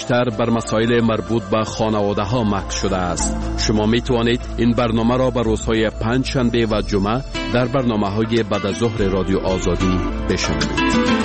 بیشتر بر مسائل مربوط به خانواده ها مکث شده است. شما می توانید این برنامه را به روزهای پنج شنبه و جمعه در برنامه‌های بعد از ظهر رادیو آزادی بشنوید.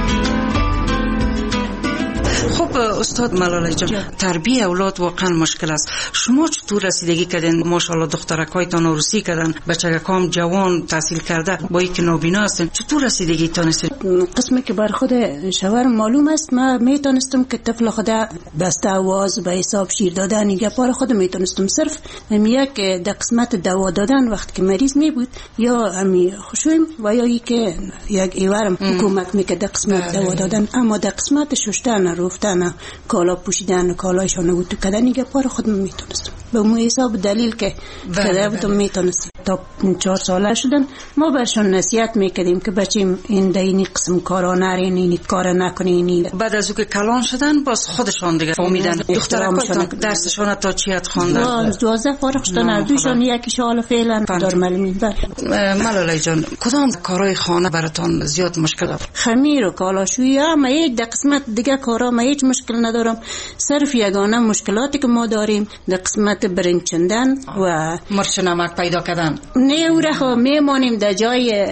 خب استاد ملاله جان، تربیت اولاد واقعا مشکل است. شما چطور رسیدگی کردین؟ ماشاءالله دخترکایتان عروسی کردن، بچگکام جوان تحصیل کرده با اینکه نابینا هستن، چطور رسیدگی تونستین؟ قسمی که بر خود شوهر معلوم است، ما میتونستم که طفل خود بسته آواز به حساب شیر دادن گپار خود میتونستم، صرف یک در قسمت دوا دادن وقت که مریض می بود یا امی خوشویم و یا که یک ایوارم کمک میکرد در قسمت دوا دادن، اما در قسمت ششتن رفتن کالا پوشیدن کالایشان و تو کدن گپار خود میتونستم به مو حساب دلیل که کده بودم میتونستم. تا 4 ساله شدن ما برشان نصیحت میکردیم که بچیم این دینی قسم کارا نرین، این کار نکنین. بعد از که کلان شدن باز خودشان دیگه فهمیدن دخترکایتان درسشان تا چیت خواندن؟ 12 فارغ شدن، دوشان یکی حالا فعلا دار معلمین. ملاله جان، کدام کارهای خانه براتون زیاد مشکل است؟ خمیر و کالاشویی، اما یک در قسمت دیگه کارا ما هیچ مشکل ندارم. صرف یگانه مشکلاتی که ما داریم در قسمت برنج چندن و مرچ نمک پیدا کردن. نه او را میمانیم در جای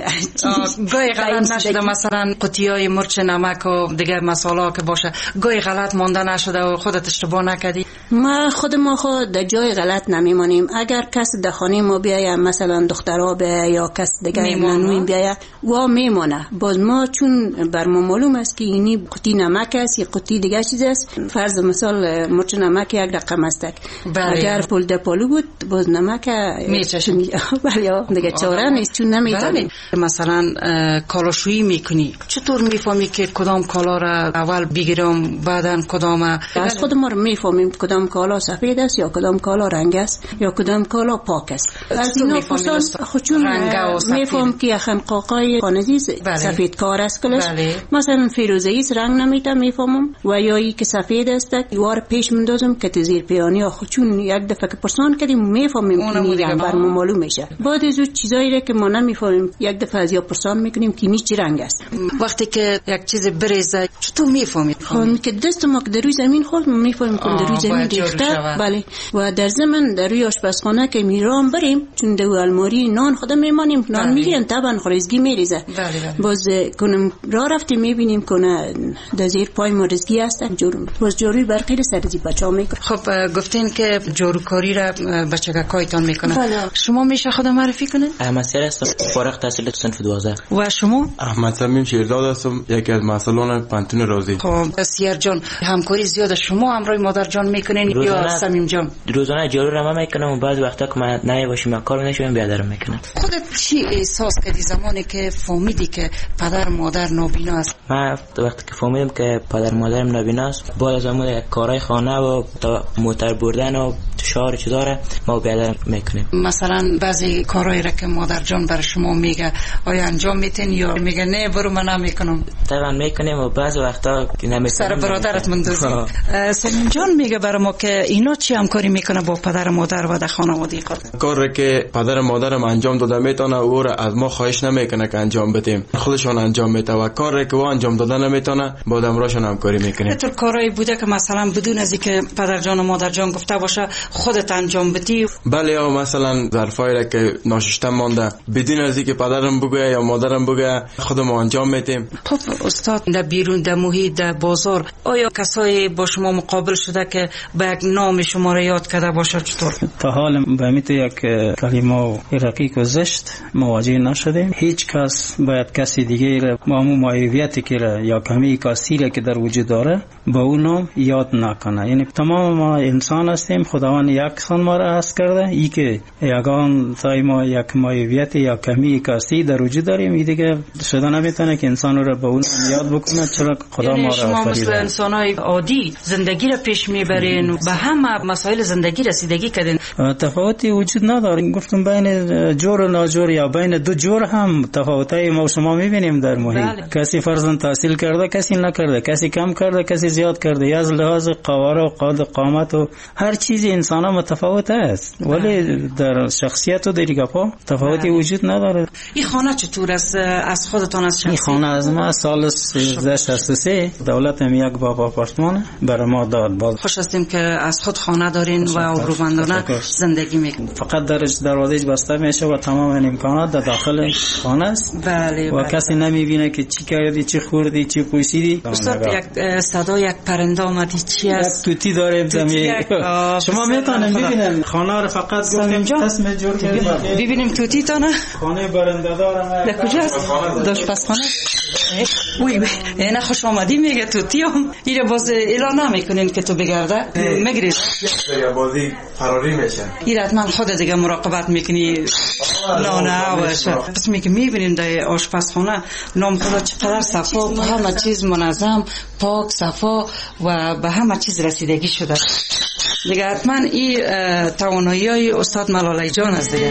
گاهی غلط نشده مثلا قطیای مرچ نمک و دیگه مساله که باشه گاهی غلط مانده نشده و خودت اشتباه نکردی؟ ما خود در جای غلط نمیمانیم. اگر کس در خانه ما بیاید، مثلا دخترها بیاید یا کس دیگه نانوین بیاید و میمانه، باز ما چون بر ما معلوم است که اینی قطی نمک است یا قطی دیگه چیز است، فرض مثال مرچ نمک یک رقم است، اگر پول ده پولو بود باز نمک میچشم ولی دیگه چاره نیست چون نمیتونی. مثلا کالاشویی میکنی، چطور میفهمی که کدام کالا را اول بگیرم بعدن کدام؟ از خود ما میفهمیم کدام کالا سفید است یا کدام کالا رنگ است یا کدام کالا پاک است. از اینا پسان خودشون میفهم که خنقاقای خانزی سفید کار است کلش، مثلا فیروزه‌ای رنگ نمیتونم میفهمم و یا ای که سفید است یوار پیش مندازم که تزیر پیانی خودشون یک دفعه که پرسان کردیم میفهمیم که رنگ بر ما معلوم میشه. بعد از اون چیزایی را که ما نمیفهمیم یک دفعه از یا پرسان میکنیم که این چه رنگ است. وقتی که یک چیز بریزه چطور میفهمید؟ خون که دست ما که در روی زمین خورد میفهمیم که در روی زمین ریخته. بله. و در زمان در روی آشپزخانه که میرام بریم چون در الماری نان خود میمانیم، نان میگن طبعا خریزگی میریزه. باز کنم راه رفتیم میبینیم کنه در زیر پای ما رزگی است، باز جاروی برقی سرزی بچه‌ها میکنه. خب گفتین که جاروکاری را بچگکایتان میکنه. شما میشه خود معرفی کنین؟ احمد سیر هستم، فارغ التحصیل صنف 12. و شما؟ احمد صمیم شیرداد هستم، یکی از مسئولان پانتون رازی. خب سیر جان، همکاری زیاد شما همراه مادر جان میکنین یا صمیم جان؟ روزانه جارو را من میکنم و بعض وقتا که من نباشم کار نشم بیادرم میکنم. خودت چی احساس کردی زمانی که فهمیدی که پدر مادر نابینا است؟ من وقتی که فهمیدم که پدر مادرم نابینا است، بعد از اون کارهای خانه و موتر بردن و شعار چه داره ما بیادرم میکنیم. مثلا بعضی کارهایی را که مادر جان برای شما میگه آیا انجام میتین یا میگه نه برو من نمیکنم؟ طبعا میکنیم و بعض وقتا نمیکنیم. سر برادرت مندازی. سلیم جان میگه برای ما که اینا چی همکاری میکنه با پدر مادر و در خانواده خود؟ کاری که پدر مادرم انجام داده میتونه او را از ما خواهش نمیکنه که انجام بدیم، خودشون انجام میده و کاری که او انجام داده نمیتونه با دمراشون همکاری میکنه. چطور کارایی بوده که مثلا بدون از اینکه پدر جان و مادر جان گفته باشه خودت انجام بدی؟ بله، یا مثلا ظرفایی را که ناشسته مانده بدون از اینکه پدرم بگه یا مادرم بگه خودم انجام میدیم. خب استاد، در بیرون در محیط در بازار آیا کسایی با شما مقابل شده که به یک نام شما را یاد کرده باشه؟ چطور؟ تا حال به میت یک کلمه رقیق و زشت مواجه نشدیم. هیچ کس باید کسی دیگه را با همون معیوبیتی که یا کمی کاسیری که در وجود داره با اون نام یاد نکنه. یعنی تمام ما انسان هستیم، خداوند یکسان ما را هست کرده. ای که یگان تای ما یک معیوبیت یا کمی کاسی در وجود داریم، این دیگه شده نمیتونه که انسان رو با اون یاد بکنه، چرا خدا ما را شما مثل انسانای عادی زندگی را پیش میبرین و به همه مسائل زندگی رسیدگی کردین. تفاوتی وجود نداره. گفتم بین جور و ناجور یا بین دو جور هم تفاوتای ما شما میبینیم در محیط. کسی فرضاً تحصیل کرده، کسی نکرده، کسی کم کرده، کسی زیاد کرده. از لحاظ قواره و قامت و هر چیزی انسان ها متفاوت است، ولی در شخصیت و دیگه تفاوتی وجود نداره. این خانه چطور است از خودتان از شخصی؟ این خانه از ما سال 1363 دولت هم یک باب آپارتمان برای ما داد. خوش هستیم که از خود خانه دارین و آبرومندانه زندگی میکنین. فقط دروازه‌اش بسته میشه و تمام امکانات در داخل خانه است. بله و کسی نمیبینه که چی کردی، چی خوردی، چی پوشیدی. استاد یک صدا یک پرنده آمدی چی است؟ یک توتی داریم زمین. شما میتونید ببینید خانه رو فقط قسم جور کردیم. ببینیم توتی تا نه؟ خانه برنده دارم. در کجاست؟ آشپزخانه. وی نه خوش آمدی میگه توتی هم. اینو باز اعلان نمیکنین که تو بگرده میگیری. یا بازی فراری میشه. این حتما خود دیگه مراقبت میکنی. نه باشه. پس میگه میبینیم در آشپزخانه نام خدا چقدر صفا، همه چیز منظم، پاک، صفا و به همه چیز رسیدگی شده. دیگه حتما این توانایی‌های استاد ملاله جان است دیگه.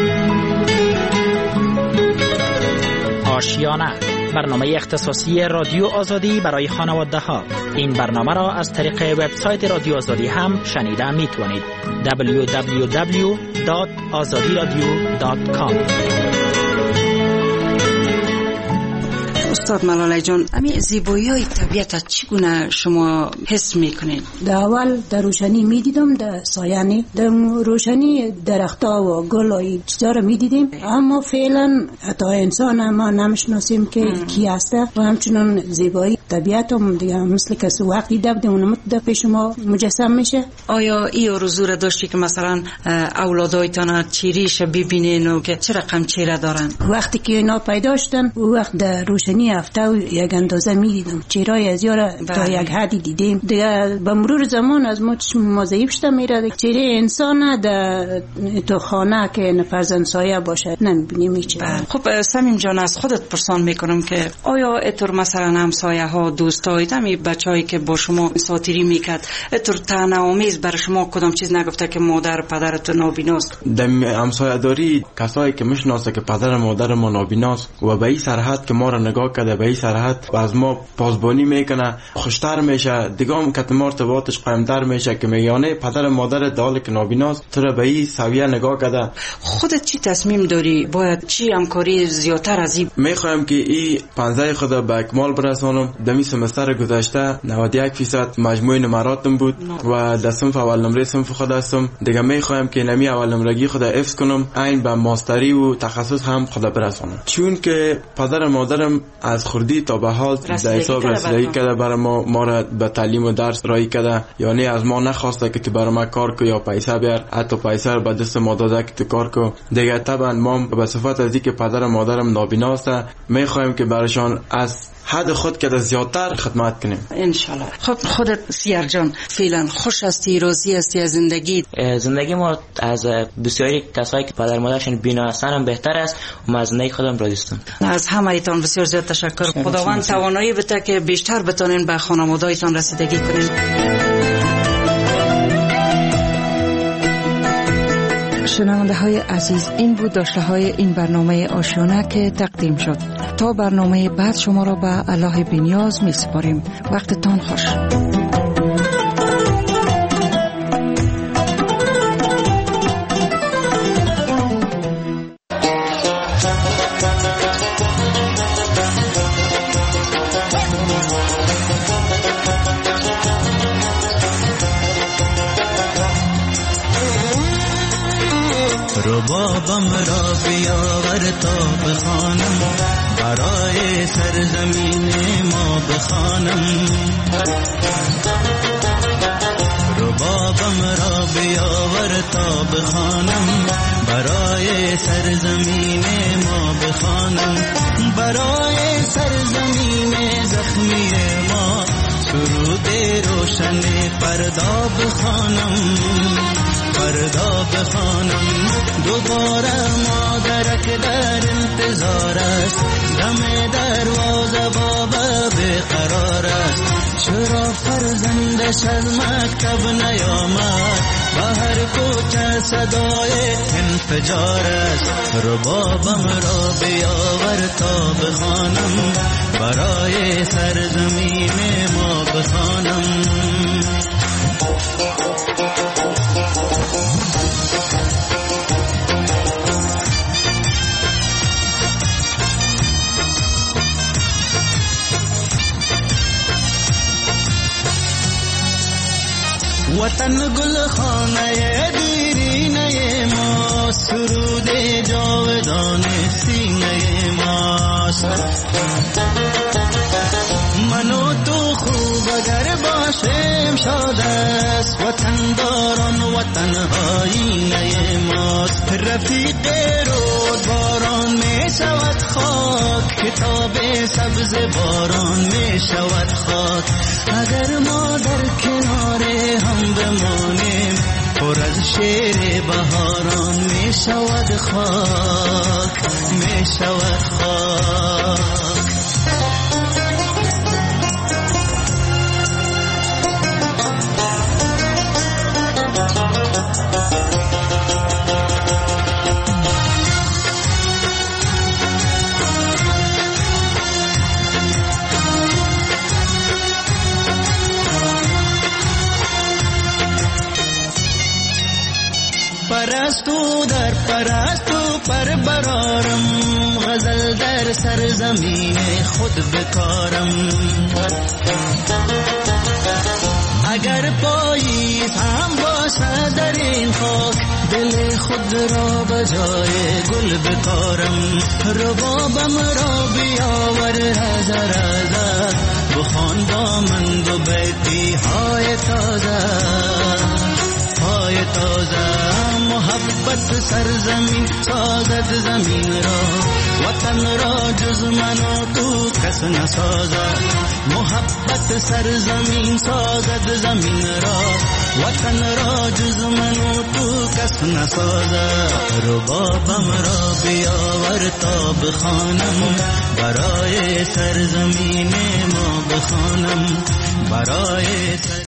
آشیانه، برنامه اختصاصی رادیو آزادی برای خانواده ها. این برنامه را از طریق وبسایت رادیو آزادی هم شنیده میتونید. www.azadiradio.com. استاد ملاله جان، همین زیبایی‌های طبیعت چگونه شما حس میکنید؟ در اول در روشنی میدیدم، در سایه در روشنی درخت‌ها و گل‌های چیزا رو میدیدیم، اما فعلا حتی انسان ما نمیشناسیم که کی هسته و همچنان زیبایی طبیعت هم دیگه مثل که وقتی دبده اونم پیش ما مجسم میشه. آیا این آرزو را داشتی که مثلا اولادایتان چیریش ببینین و که چه رقم چهره دارن؟ وقتی که اینا پیدا شدن وقت در روشنی هفته و یک اندازه میدیدم، چهرهای از یارا تا یک حدی دیدیم. دیگه به مرور زمان از ما چشم ما ضعیف شده میره، چهره انسان در تو خانه که فرزند سایه باشه نمیبینیم هیچ. خب سمیم جان، از خودت پرسان میکنم که آیا اتور مثلا همسایه ها، دوستای دمی بچه‌ای که با شما ساتیری میکرد اتور طعنه‌آمیز برای شما کدام چیز نگفته که مادر پدرت نابیناست؟ دم همسایه داری کسایی که میشناسه که پدر مادر ما نابیناست و به این سرحد که ما را نگاه کرده، به این سرحد و از ما پاسبانی میکنه، خوشتر میشه دیگه، هم که مرتباتش قائم‌تر میشه که میانه پدر مادر دال که نابیناست تو را به این سویه نگاه کرده. خودت چی تصمیم داری؟ باید چی همکاری زیادتر از این؟ میخوایم که این پنځه خود به اکمال برسانم. دمی سمستر گذشته 91% مجموع نمراتم بود و در صنف اول نمره صنف خود هستم. دیگه میخوایم که نمی اول نمرگی خود حفظ کنم، عین به ماستری و تخصص هم خود برسانم، چون که پدر مادرم از خردی تا به حال در حساب رسیدگی کرده برای ما را به تعلیم و درس رایی کرده. یعنی از ما نخواسته که تو برای ما کار کو یا پیسه بیار، حتی پیسه رو به دست ما داده که تو کار کو. دیگه طبعا ما به صفت از اینکه پدر مادرم نابیناست میخوایم که برایشان از حد خود که زیادتر خدمت کنیم انشالله. خب خودت سیر جان فعلا خوش هستی، راضی هستی از زندگی؟ زندگی ما از بسیاری کسایی که پدر مادرشون بینا هستن هم بهتر است و من از زندگی خودم راضی هستم. از همه ایتان بسیار زیاد تشکر. خداوند توانایی بده که بیشتر بتونین به خانواده‌تان رسیدگی کنین. شنونده های عزیز، این بود داشته های این برنامه آشیانه که تقدیم شد. تا برنامه بعد شما را به الله بی‌نیاز می سپاریم. وقتتان خوش. ربابم را بیاور تا بخوانم، برای سرزمین ما بخوانم. ربابم را بیاور تا بخوانم، برای سرزمین ما بخوانم. برای سرزمین زخمی ما سرود روشن فردا بخوانم، فردا بخوانم. دوباره مادرک در انتظار است، دم دروازه بابا بقرار است. چرا فرزندش از مکتب نیامد، هر کوچه صدای انفجار است. ربابم را بیاور تا بخوانم، برای سرزمین ما بخوانم. وطن گل خانه دیرینه ما، سرود جاودان سینه ماست. من و تو خوب اگر باشیم شاد است، وطن داران وطن آینه ماست. رفیق رود باران می شود خاک، کتاب سبز باران می شود خاک. اگر ما در کنار هم بمانیم، پر از شعر بهاران می شود خاک، می شود خاک. پرستو در پرستو پر برارم، غزل در سرزمین خود بکارم. اگر پاییز هم باشد در این خاک، دل خود را بجای گل بکارم. ربابم را بیاور هزار هزار، بخوان با من دو بیتی های تازه، های تازه. محبت سرزمین سازد زمین را، وطن را جز من و تو کس نسازد. محبت سرزمین سازد زمین را، وطن را جز من و تو کس نسازد. ربابم را بیاور تا بخوانم، برای سرزمین ما بخوانم، برای